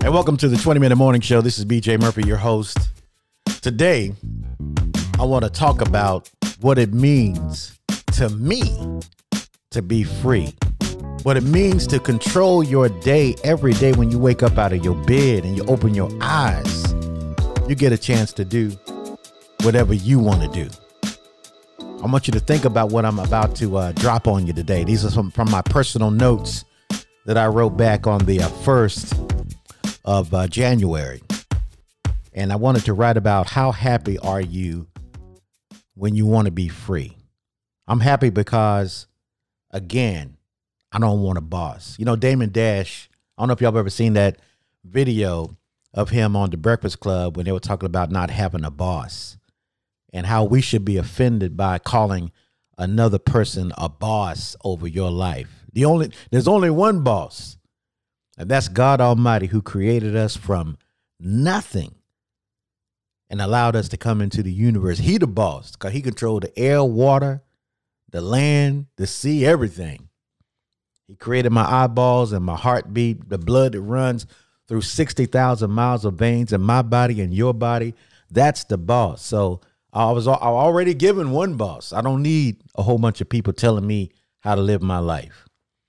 And welcome to the 20-Minute Morning Show. This is BJ Murphy, your host. Today, I want to talk about what it means to me to be free. What it means to control your day every day when you wake up out of your bed and you open your eyes. You get a chance to do whatever you want to do. I want you to think about what I'm about to drop on you today. These are some from my personal notes that I wrote back on the 1st of January. And I wanted to write about how happy are you when you want to be free. I'm happy because, again, I don't want a boss. You know, Damon Dash, I don't know if y'all have ever seen that video of him on The Breakfast Club when they were talking about not having a boss and how we should be offended by calling another person a boss over your life. There's only one boss. And that's God Almighty, who created us from nothing and allowed us to come into the universe. He the boss because he controlled the air, water, the land, the sea, everything. He created my eyeballs and my heartbeat, the blood that runs through 60,000 miles of veins in my body and your body. That's the boss. So I was already given one boss. I don't need a whole bunch of people telling me how to live my life.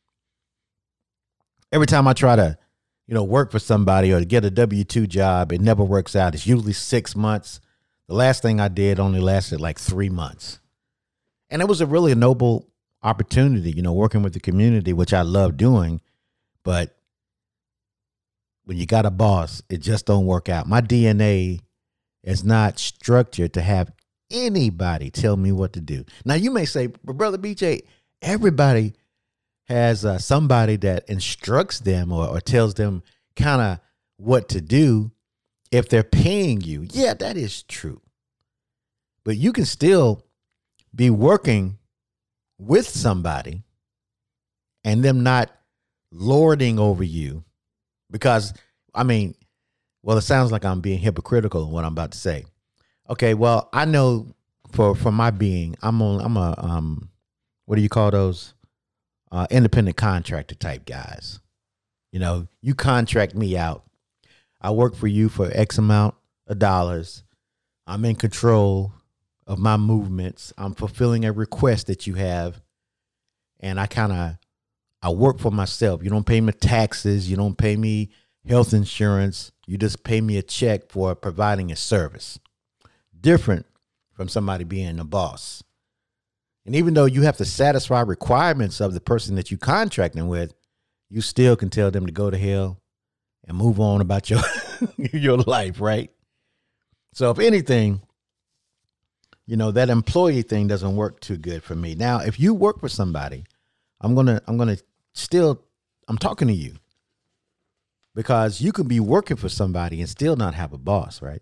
Every time I try to, work for somebody or to get a W-2 job, it never works out. It's usually 6 months. The last thing I did only lasted like 3 months. And it was a really noble opportunity, working with the community, which I love doing. But when you got a boss, it just don't work out. My DNA is not structured to have anybody tell me what to do. Now, you may say, but Brother BJ, everybody has somebody that instructs them or tells them kind of what to do if they're paying you. Yeah, that is true. But you can still be working with somebody and them not lording over you because, it sounds like I'm being hypocritical in what I'm about to say. Okay, well, I know for my being, I'm a what do you call those? Independent contractor type guys. You contract me out. I work for you for X amount of dollars. I'm in control of my movements. I'm fulfilling a request that you have. And I work for myself. You don't pay me taxes. You don't pay me health insurance. You just pay me a check for providing a service. Different from somebody being a boss. And even though you have to satisfy requirements of the person that you're contracting with, you still can tell them to go to hell and move on about your your life, right? So if anything, that employee thing doesn't work too good for me. Now, if you work for somebody, I'm talking to you because you can be working for somebody and still not have a boss, right?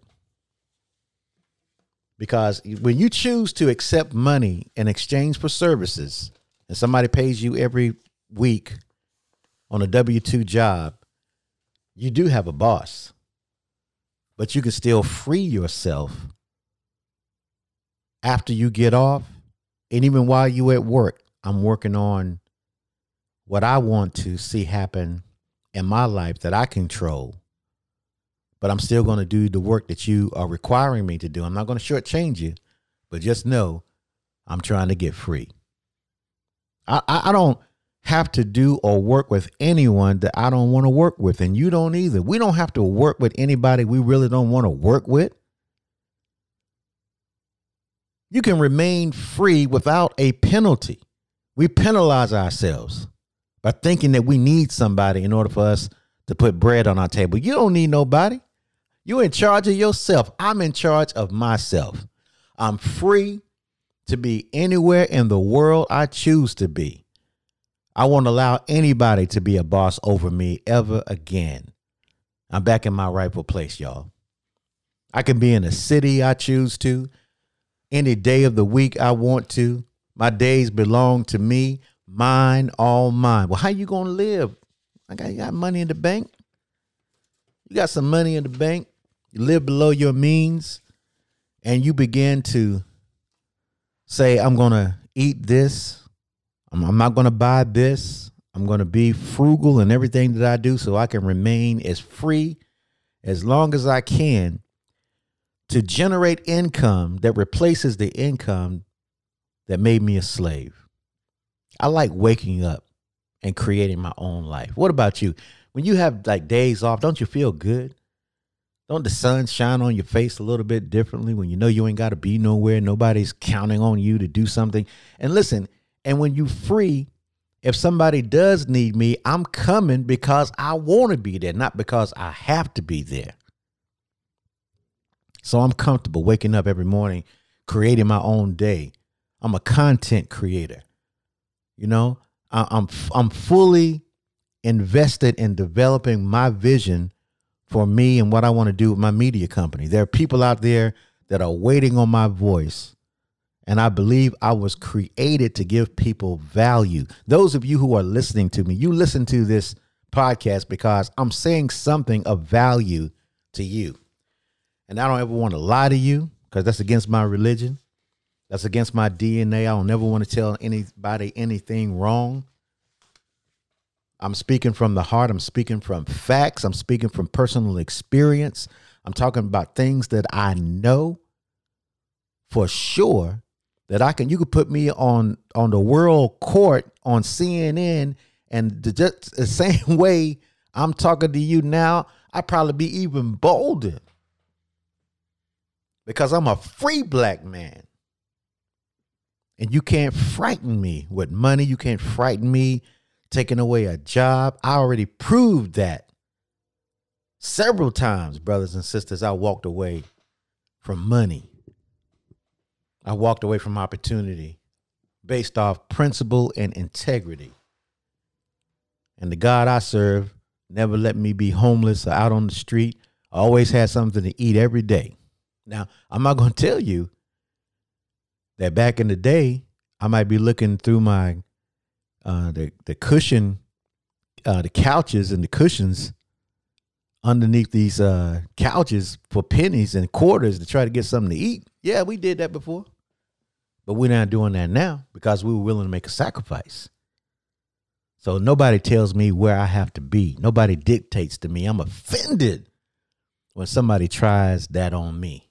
Because when you choose to accept money in exchange for services and somebody pays you every week on a W-2 job, you do have a boss. But you can still free yourself after you get off. And even while you're at work, I'm working on what I want to see happen in my life that I control. But I'm still going to do the work that you are requiring me to do. I'm not going to shortchange you, but just know I'm trying to get free. I don't have to do or work with anyone that I don't want to work with, and you don't either. We don't have to work with anybody we really don't want to work with. You can remain free without a penalty. We penalize ourselves by thinking that we need somebody in order for us to put bread on our table. You don't need nobody. You're in charge of yourself. I'm in charge of myself. I'm free to be anywhere in the world I choose to be. I won't allow anybody to be a boss over me ever again. I'm back in my rightful place, y'all. I can be in a city I choose to, any day of the week I want to. My days belong to me, mine, all mine. Well, how you going to live? You got money in the bank. You got some money in the bank. You live below your means and you begin to say, I'm going to eat this. I'm not going to buy this. I'm going to be frugal in everything that I do so I can remain as free as long as I can to generate income that replaces the income that made me a slave. I like waking up and creating my own life. What about you? When you have like days off, don't you feel good? Don't the sun shine on your face a little bit differently when you know you ain't got to be nowhere? Nobody's counting on you to do something. And listen, and when you free, if somebody does need me, I'm coming because I want to be there, not because I have to be there. So I'm comfortable waking up every morning, creating my own day. I'm a content creator. You know, I'm fully invested in developing my vision for me and what I want to do with my media company. There are people out there that are waiting on my voice. And I believe I was created to give people value. Those of you who are listening to me, you listen to this podcast because I'm saying something of value to you. And I don't ever want to lie to you because that's against my religion. That's against my DNA. I don't never want to tell anybody anything wrong. I'm speaking from the heart. I'm speaking from facts. I'm speaking from personal experience. I'm talking about things that I know for sure that you could put me on the world court on CNN, and just the same way I'm talking to you now, I'd probably be even bolder because I'm a free black man. And you can't frighten me with money. You can't frighten me taking away a job. I already proved that several times, brothers and sisters. I walked away from money. I walked away from opportunity based off principle and integrity. And the God I serve never let me be homeless or out on the street. I always had something to eat every day. Now, I'm not going to tell you that back in the day, I might be looking through my the cushion, the couches and the cushions underneath these couches for pennies and quarters to try to get something to eat. Yeah, we did that before. But we're not doing that now because we were willing to make a sacrifice. So nobody tells me where I have to be. Nobody dictates to me. I'm offended when somebody tries that on me.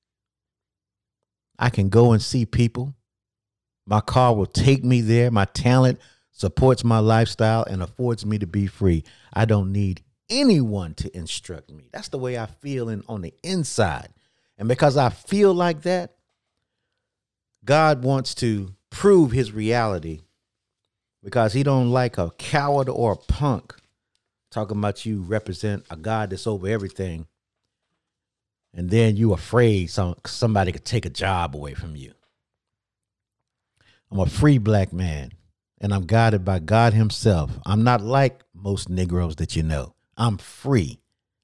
I can go and see people. My car will take me there. My talent supports my lifestyle and affords me to be free. I don't need anyone to instruct me. That's the way I feel on the inside. And because I feel like that, God wants to prove his reality because he don't like a coward or a punk talking about you represent a God that's over everything. And then you afraid somebody could take a job away from you. I'm a free black man and I'm guided by God himself. I'm not like most Negroes that you know. I'm free.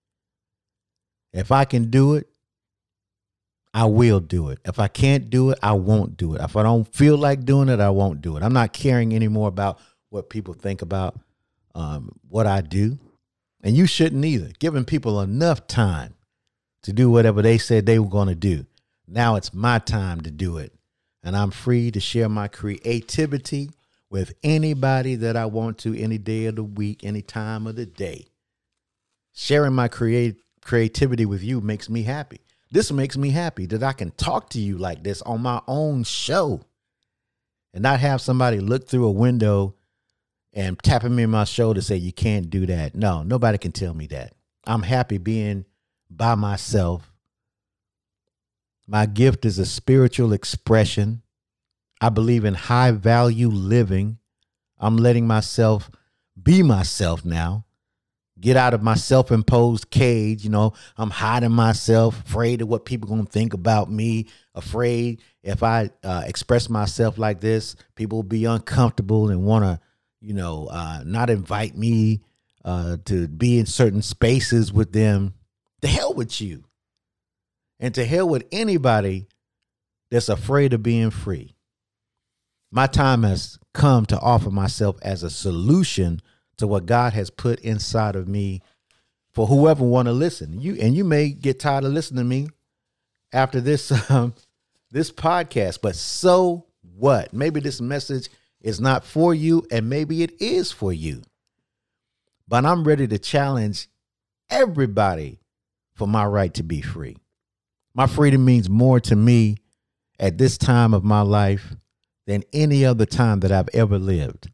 If I can do it, I will do it. If I can't do it, I won't do it. If I don't feel like doing it, I won't do it. I'm not caring anymore about what people think about what I do. And you shouldn't either. Giving people enough time to do whatever they said they were going to do. Now it's my time to do it. And I'm free to share my creativity with anybody that I want to any day of the week, any time of the day. Sharing my creativity with you makes me happy. This makes me happy that I can talk to you like this on my own show and not have somebody look through a window and tapping me on my shoulder to say, you can't do that. No, nobody can tell me that. I'm happy being by myself. My gift is a spiritual expression. I believe in high value living. I'm letting myself be myself now. Get out of my self-imposed cage. You know, I'm hiding myself, afraid of what people are going to think about me, afraid if I express myself like this, people will be uncomfortable and want to, not invite me to be in certain spaces with them. To hell with you. And to hell with anybody that's afraid of being free. My time has come to offer myself as a solution to what God has put inside of me for whoever want to listen. You may get tired of listening to me after this this podcast, but so what? Maybe this message is not for you and maybe it is for you. But I'm ready to challenge everybody for my right to be free. My freedom means more to me at this time of my life than any other time that I've ever lived.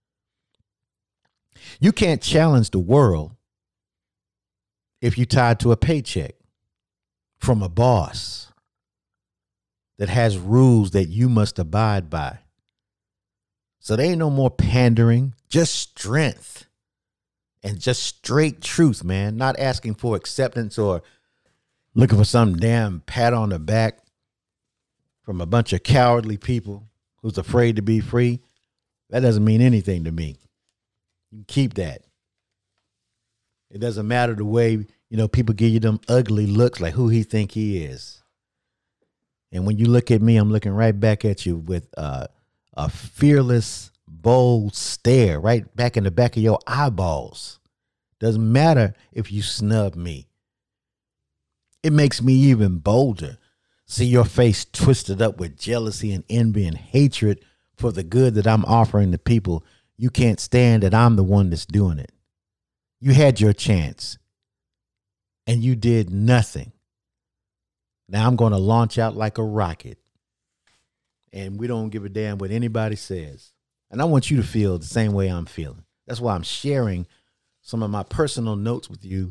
You can't challenge the world if you're tied to a paycheck from a boss that has rules that you must abide by. So there ain't no more pandering, just strength and just straight truth, man. Not asking for acceptance or looking for some damn pat on the back from a bunch of cowardly people who's afraid to be free. That doesn't mean anything to me. You can keep that. It doesn't matter the way, people give you them ugly looks like who he think he is. And when you look at me, I'm looking right back at you with a fearless, bold stare right back in the back of your eyeballs. Doesn't matter if you snub me. It makes me even bolder. See your face twisted up with jealousy and envy and hatred for the good that I'm offering to people. You can't stand that I'm the one that's doing it. You had your chance and you did nothing. Now I'm going to launch out like a rocket. And we don't give a damn what anybody says. And I want you to feel the same way I'm feeling. That's why I'm sharing some of my personal notes with you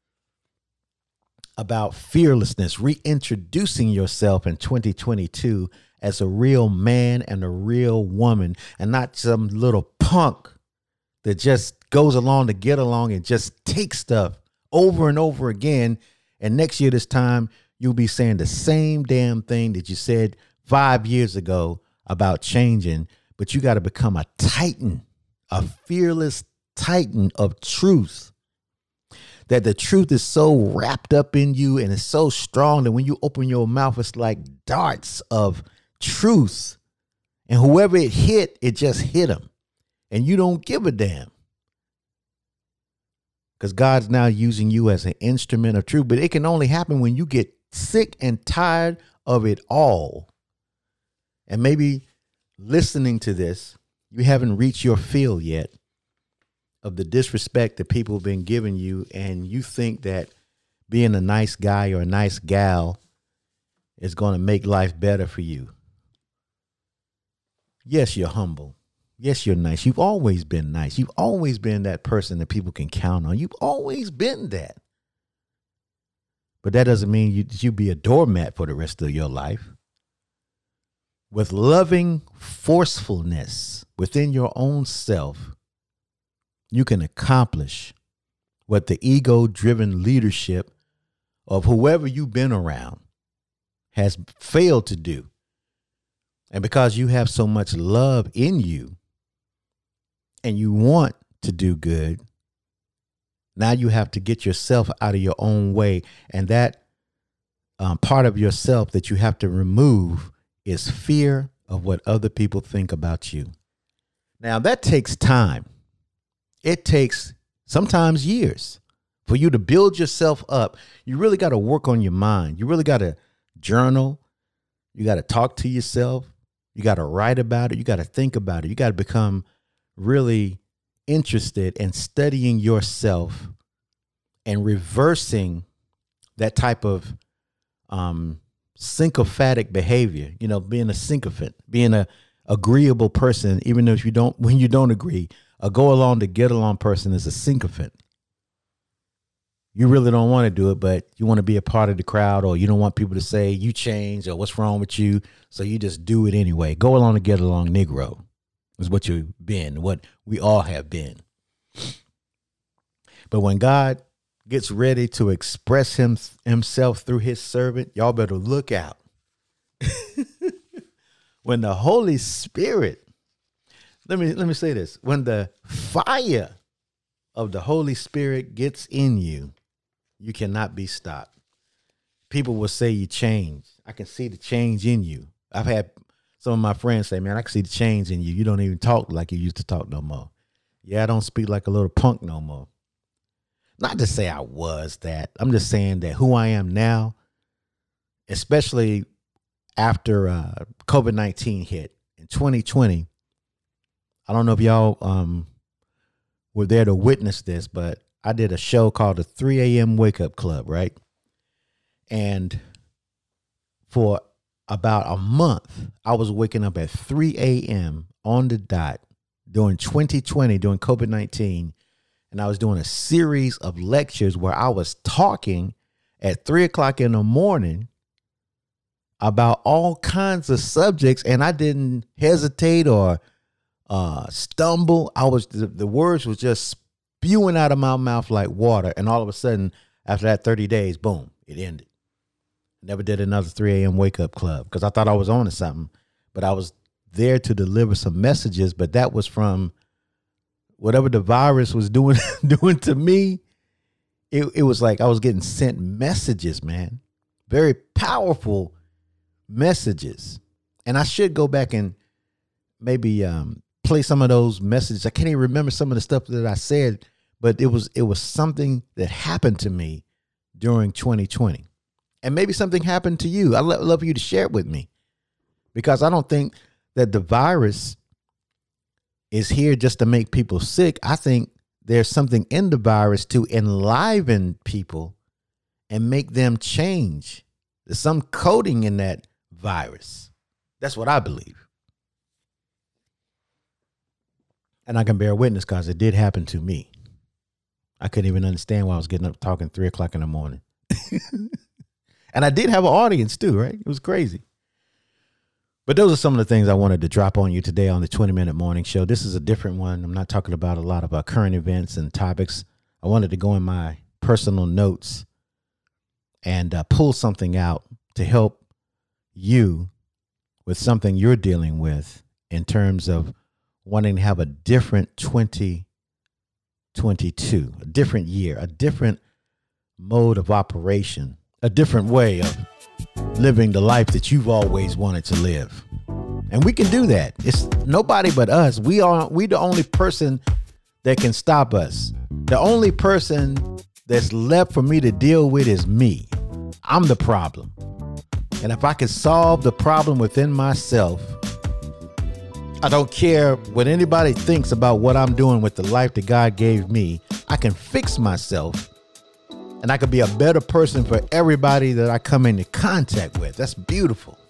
about fearlessness, reintroducing yourself in 2022 as a real man and a real woman, and not some little punk that just goes along to get along and just takes stuff over and over again. And next year, this time, you'll be saying the same damn thing that you said 5 years ago about changing, but you got to become a titan, a fearless titan of truth. That the truth is so wrapped up in you and it's so strong that when you open your mouth, it's like darts of truth. And whoever it hit, it just hit them. And you don't give a damn. Because God's now using you as an instrument of truth. But it can only happen when you get sick and tired of it all. And maybe listening to this, you haven't reached your fill yet of the disrespect that people have been giving you, and you think that being a nice guy or a nice gal is going to make life better for you. Yes, you're humble. Yes, you're nice. You've always been nice. You've always been that person that people can count on. You've always been that. But that doesn't mean you be a doormat for the rest of your life. With loving forcefulness within your own self, you can accomplish what the ego-driven leadership of whoever you've been around has failed to do. And because you have so much love in you and you want to do good, now you have to get yourself out of your own way. And that part of yourself that you have to remove is fear of what other people think about you. Now that takes time. It takes sometimes years for you to build yourself up. You really got to work on your mind. You really got to journal. You got to talk to yourself. You got to write about it. You got to think about it. You got to become really interested in studying yourself and reversing that type of sycophantic behavior, being a sycophant, being a agreeable person, even though when you don't agree. A go along to get along person is a sycophant. You really don't want to do it, but you want to be a part of the crowd, or you don't want people to say you changed or what's wrong with you. So you just do it anyway. Go along to get along Negro is what you've been, what we all have been. But when God gets ready to express himself through his servant, y'all better look out. When the Holy Spirit, let me say this. When the fire of the Holy Spirit gets in you, you cannot be stopped. People will say you changed. I can see the change in you. I've had some of my friends say, man, I can see the change in you. You don't even talk like you used to talk no more. Yeah, I don't speak like a little punk no more. Not to say I was that. I'm just saying that who I am now, especially after COVID-19 hit in 2020, I don't know if y'all were there to witness this, but I did a show called the 3 a.m. Wake Up Club, right? And for about a month, I was waking up at 3 a.m. on the dot during 2020, during COVID-19. And I was doing a series of lectures where I was talking at 3 o'clock in the morning about all kinds of subjects. And I didn't hesitate or stumble. The words was just spewing out of my mouth like water. And all of a sudden, after that 30 days, boom, it ended. Never did another 3 a.m. wake up club because I thought I was on to something, but I was there to deliver some messages. But that was from whatever the virus was doing to me. It was like I was getting sent messages, man, very powerful messages. And I should go back and maybe play some of those messages. I can't even remember some of the stuff that I said, but it was something that happened to me during 2020. And maybe something happened to you. I'd love for you to share it with me, because I don't think that the virus is here just to make people sick. I think there's something in the virus to enliven people and make them change. There's some coding in that virus. That's what I believe. And I can bear witness because it did happen to me. I couldn't even understand why I was getting up talking 3 o'clock in the morning. And I did have an audience too, right? It was crazy. But those are some of the things I wanted to drop on you today on the 20-minute morning show. This is a different one. I'm not talking about a lot of current events and topics. I wanted to go in my personal notes and pull something out to help you with something you're dealing with in terms of wanting to have a different 2022, a different year, a different mode of operation, a different way of living the life that you've always wanted to live. And we can do that. It's nobody but us. We the only person that can stop us. The only person that's left for me to deal with is me. I'm the problem. And if I can solve the problem within myself, I don't care what anybody thinks about what I'm doing with the life that God gave me. I can fix myself. And I could be a better person for everybody that I come into contact with. That's beautiful.